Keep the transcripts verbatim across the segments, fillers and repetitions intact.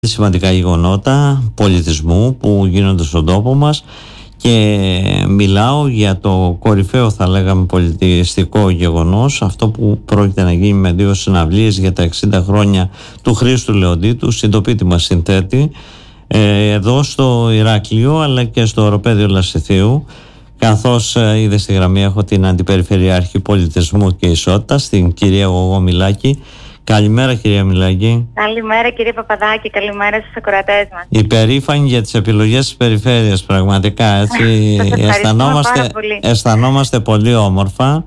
σημαντικά γεγονότα πολιτισμού που γίνονται στον τόπο μας και μιλάω για το κορυφαίο, θα λέγαμε, πολιτιστικό γεγονός, αυτό που πρόκειται να γίνει με δύο συναυλίες για τα εξήντα χρόνια του Χρήστου Λεοντή, του συντοπίτη μας συνθέτη, εδώ στο Ηράκλειο αλλά και στο Οροπέδιο Λασιθίου, καθώς είδε στη γραμμή έχω την Αντιπεριφερειάρχη Πολιτισμού και Ισότητας, την κυρία Γογό Μιλάκη. Καλημέρα, κυρία Μιλάκη. Καλημέρα, κύριε Παπαδάκη. Καλημέρα στους ακροατές μας. Υπερήφανοι για τις επιλογές της περιφέρειας, πραγματικά, έτσι. αισθανόμαστε, πολύ. αισθανόμαστε πολύ όμορφα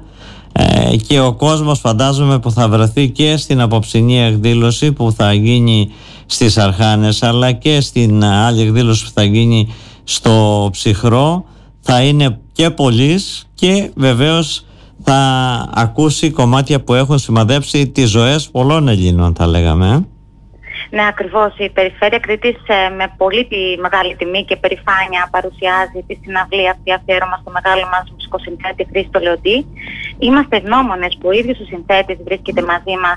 ε, και ο κόσμος, φαντάζομαι, που θα βρεθεί και στην απόψινή εκδήλωση που θα γίνει στις Αρχάνες, αλλά και στην άλλη εκδήλωση που θα γίνει στο Ψυχρό, θα είναι και πολλής και βεβαίως θα ακούσει κομμάτια που έχουν σημαδέψει τις ζωές πολλών Ελλήνων, θα λέγαμε. Ναι, ακριβώς. Η Περιφέρεια Κρήτης με πολύ μεγάλη τιμή και περηφάνεια παρουσιάζει τη συναυλία αυτή αφιέρωμα στο μεγάλο μας μουσικοσυνθέτη Χρήστο Λεοντή. Είμαστε ευγνώμονες που ο ίδιος ο συνθέτης βρίσκεται μαζί μας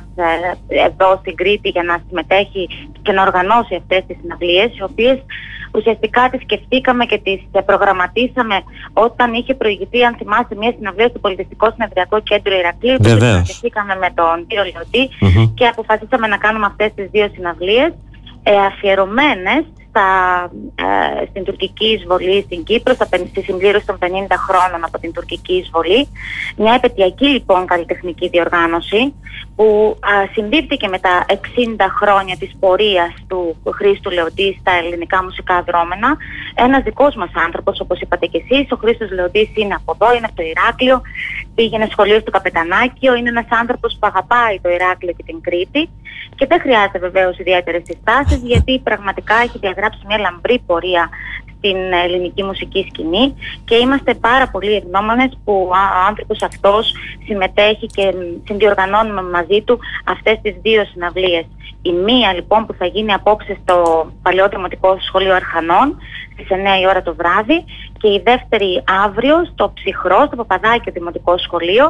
εδώ στην Κρήτη για να συμμετέχει και να οργανώσει αυτές τις συναυλίες, οι οποίες ουσιαστικά τις σκεφτήκαμε και τις προγραμματίσαμε όταν είχε προηγηθεί, αν θυμάστε, μια συναυλία στο Πολιτιστικό Συνεδριακό Κέντρο Ηρακλείου. Τις συναντηθήκαμε με τον κύριο Λεοντή mm-hmm. και αποφασίσαμε να κάνουμε αυτές τις δύο συναυλίες ε, αφιερωμένες στα, ε, στην τουρκική εισβολή στην Κύπρο, στα, στη συμπλήρωση των πενήντα χρόνων από την τουρκική εισβολή. Μια επαιτειακή λοιπόν καλλιτεχνική διοργάνωση που α, συμπίπτει με τα εξήντα χρόνια της πορείας του Χρήστου Λεοντή στα ελληνικά μουσικά δρόμενα. Ένας δικός μας άνθρωπος, όπως είπατε και εσείς, ο Χρήστος Λεοντής είναι από εδώ, είναι από το Ηράκλειο, πήγαινε σχολείο στο Καπετανάκιο, είναι ένας άνθρωπος που αγαπάει το Ηράκλειο και την Κρήτη και δεν χρειάζεται βεβαίως ιδιαίτερες συστάσεις, γιατί πραγματικά έχει διαγράψει μια λαμπρή πορεία στην ελληνική μουσική σκηνή και είμαστε πάρα πολύ ευγνώμονες που ο άνθρωπος αυτός συμμετέχει και συνδιοργανώνουμε μαζί του αυτές τις δύο συναυλίες. Η μία λοιπόν που θα γίνει απόψε στο Παλαιό Δημοτικό Σχολείο Αρχανών στις εννιά η ώρα το βράδυ και η δεύτερη αύριο στο Ψυχρό, στο Παπαδάκιο Δημοτικό Σχολείο.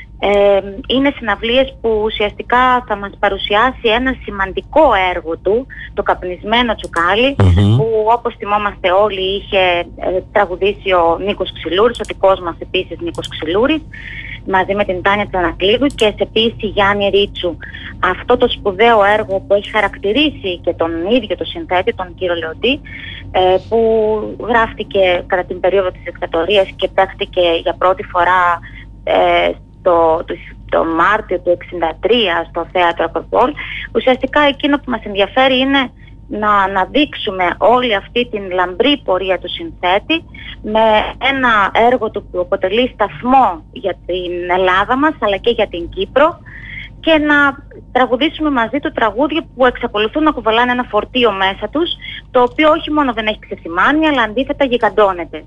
Ε, είναι συναυλίες που ουσιαστικά θα μας παρουσιάσει ένα σημαντικό έργο του, το Καπνισμένο Τσουκάλι, mm-hmm. που όπως θυμόμαστε όλοι είχε ε, τραγουδήσει ο Νίκος Ξυλούρης, ο δικός μας επίσης Νίκος Ξυλούρης, μαζί με την Τάνια Τσανακλείδου και σε ποίηση Γιάννη Ρίτσου. Αυτό το σπουδαίο έργο που έχει χαρακτηρίσει και τον ίδιο το συνθέτη, τον κύριο Λεοντή, ε, που γράφτηκε κατά την περίοδο της δικτατορίας και παίχτηκε για πρώτη φορά ε, Το, το, το Μάρτιο του εξήντα τρία στο Θέατρο Ακροπόλ. Ουσιαστικά εκείνο που μας ενδιαφέρει είναι να αναδείξουμε όλη αυτή την λαμπρή πορεία του συνθέτη με ένα έργο του που αποτελεί σταθμό για την Ελλάδα μας αλλά και για την Κύπρο και να τραγουδήσουμε μαζί του τραγούδια που εξακολουθούν να κουβαλάνε ένα φορτίο μέσα τους, το οποίο όχι μόνο δεν έχει ξεσημάνει αλλά αντίθετα γιγαντώνεται.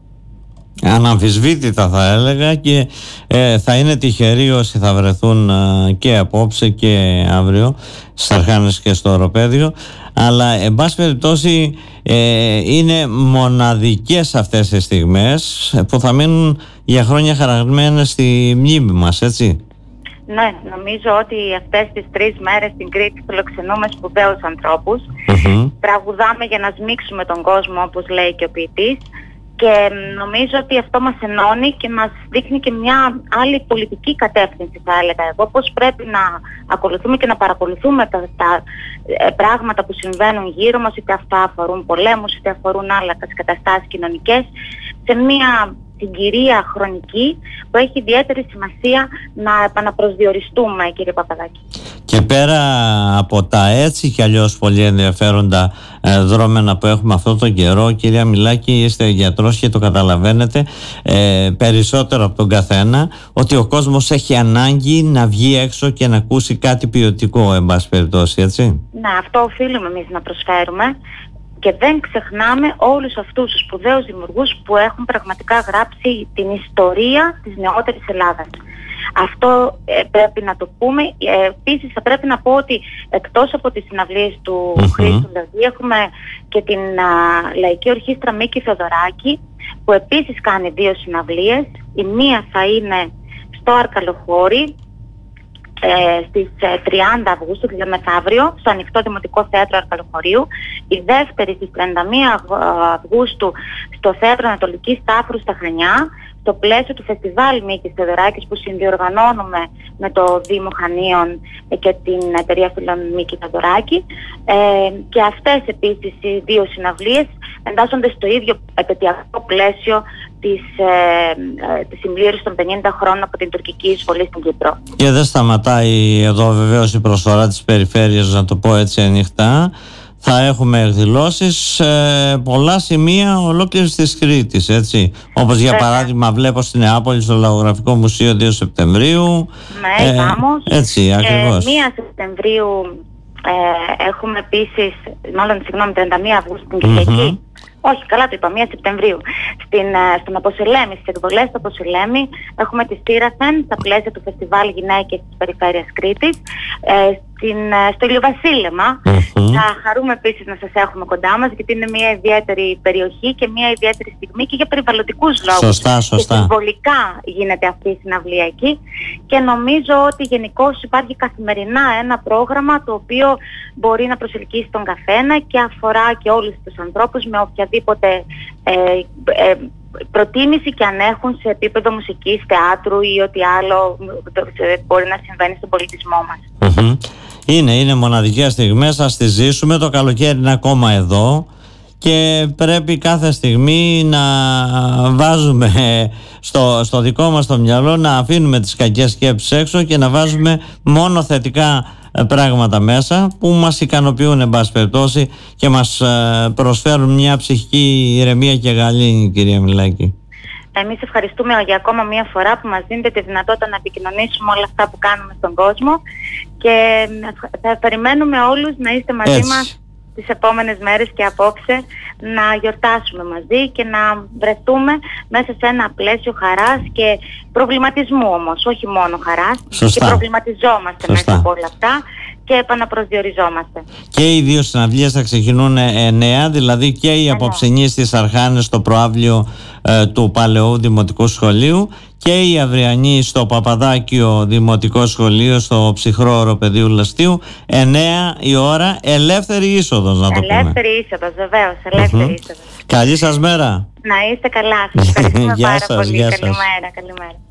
Αναμφισβήτητα θα έλεγα και ε, θα είναι τυχεροί όσοι θα βρεθούν ε, και απόψε και αύριο στις Αρχάνες και στο Οροπέδιο, αλλά εν πάση περιπτώσει ε, είναι μοναδικές αυτές τις στιγμές που θα μείνουν για χρόνια χαραγμένες στη μνήμη μας, έτσι. Ναι, νομίζω ότι αυτές τις τρεις μέρες στην Κρήτη φιλοξενούμε σπουδαίους ανθρώπους. Mm-hmm. Τραγουδάμε για να σμίξουμε τον κόσμο, όπως λέει και ο ποιητής. Και νομίζω ότι αυτό μας ενώνει και μας δείχνει και μια άλλη πολιτική κατεύθυνση, θα έλεγα εγώ, πώς πρέπει να ακολουθούμε και να παρακολουθούμε τα, τα ε, πράγματα που συμβαίνουν γύρω μας, είτε αυτά αφορούν πολέμους, είτε αφορούν άλλα καταστάσεις κοινωνικές, σε μια συγκυρία χρονική που έχει ιδιαίτερη σημασία να επαναπροσδιοριστούμε, κύριε Παπαδάκη. Και πέρα από τα έτσι κι αλλιώς πολύ ενδιαφέροντα ε, δρόμενα που έχουμε αυτόν τον καιρό, κυρία Μιλάκη, είστε γιατρός και το καταλαβαίνετε ε, περισσότερο από τον καθένα, ότι ο κόσμος έχει ανάγκη να βγει έξω και να ακούσει κάτι ποιοτικό, εν πάση περιπτώσει, έτσι. Ναι, αυτό οφείλουμε εμείς να προσφέρουμε. Και δεν ξεχνάμε όλους αυτούς τους σπουδαίους δημιουργούς που έχουν πραγματικά γράψει την ιστορία της νεότερης Ελλάδας. Αυτό ε, πρέπει να το πούμε. Ε, επίσης θα πρέπει να πω ότι εκτός από τις συναυλίες του mm-hmm. Χρήστου Λεοντή έχουμε και την α, Λαϊκή Ορχήστρα Μίκη Θεοδωράκη που επίσης κάνει δύο συναυλίες. Η μία θα είναι στο Αρκαλοχώρι ε, στις τριάντα Αυγούστου, δηλαδή μεθαύριο, στο Ανοιχτό Δημοτικό Θέατρο Αρκαλοχωρίου. Η δεύτερη στις τριάντα μία Αυγούστου στο Θέατρο Ανατολικής Τάφρου στα Χανιά, στο πλαίσιο του Φεστιβάλ Μίκης Θεοδωράκης που συνδιοργανώνουμε με το Δήμο Χανίων και την εταιρεία φίλων Μίκη Θεοδωράκη. Ε, και αυτές επίσης οι δύο συναυλίες εντάσσονται στο ίδιο επαιτειακό πλαίσιο της, ε, ε, της συμπλήρωσης των πενήντα χρόνων από την τουρκική εισβολή στην Κύπρο. Και δεν σταματάει εδώ βεβαίως η προσφορά της περιφέρειας, να το πω έτσι ανοιχτά. Θα έχουμε εκδηλώσεις σε πολλά σημεία ολόκληρης της Κρήτης, έτσι. Όπως για παράδειγμα βλέπω στην Νεάπολη στο Λαογραφικό Μουσείο δύο Σεπτεμβρίου. Ναι, ε, βάμος. Έτσι, ακριβώς. Ε, μία Σεπτεμβρίου ε, έχουμε επίσης, μάλλον συγγνώμη, τριάντα μία Αυγούστου την Κυριακή. Mm-hmm. Όχι, καλά το είπα, μία Σεπτεμβρίου. Στην, στον Αποσελέμη, στις εκβολές του Αποσελέμη, έχουμε τη Στήραθεν στα πλαίσια του Φεστιβάλ Γυναίκες της Περιφέρειας Κρήτης. Ε, στην, στο Ηλιοβασίλεμα. Mm-hmm. Θα χαρούμε επίσης να σας έχουμε κοντά μας, γιατί είναι μια ιδιαίτερη περιοχή και μια ιδιαίτερη στιγμή και για περιβαλλοντικούς λόγους. Σωστά, σωστά. Και συμβολικά γίνεται αυτή η συναυλία εκεί. Και νομίζω ότι γενικώς υπάρχει καθημερινά ένα πρόγραμμα το οποίο μπορεί να προσελκύσει τον καθένα και αφορά και όλους τους ανθρώπους με οποιαδήποτε ε, ε, προτίμηση και αν έχουν σε επίπεδο μουσικής, θεάτρου ή ό,τι άλλο μπορεί να συμβαίνει στον πολιτισμό μας. Mm-hmm. Είναι, είναι μοναδικές στιγμές, θα τις ζήσουμε. Το καλοκαίρι είναι ακόμα εδώ και πρέπει κάθε στιγμή να βάζουμε στο, στο δικό μας το μυαλό, να αφήνουμε τις κακές σκέψεις έξω και να βάζουμε μόνο θετικά πράγματα μέσα που μας ικανοποιούν εν πάση περιπτώσει και μας προσφέρουν μια ψυχική ηρεμία και γαλήνη, κυρία Μιλάκη. Εμείς ευχαριστούμε για ακόμα μία φορά που μας δίνετε τη δυνατότητα να επικοινωνήσουμε όλα αυτά που κάνουμε στον κόσμο και θα περιμένουμε όλους να είστε μαζί Έτσι. μας τις επόμενες μέρες και απόψε να γιορτάσουμε μαζί και να βρεθούμε μέσα σε ένα πλαίσιο χαράς και προβληματισμού όμως, όχι μόνο χαράς. Σωστά. Και προβληματιζόμαστε Σωστά. μέσα από όλα αυτά και επαναπροσδιοριζόμαστε. Και οι δύο συναυλίες θα ξεκινούν εννέα, δηλαδή και η απόψινή στις Αρχάνες στο προαύλιο ε, του Παλαιού Δημοτικού Σχολείου και η αυριανή στο Παπαδάκιο Δημοτικό Σχολείο στο Ψυχρό Οροπεδίου Λαστίου, εννέα η ώρα, ελεύθερη είσοδος, να το πούμε. Ελεύθερη είσοδος, βεβαίως, ελεύθερη mm-hmm. είσοδος. Καλή σας μέρα. Να είστε καλά, σας ευχαριστούμε πάρα σας, πολύ. Γεια καλημέρα, σας. καλημέρα.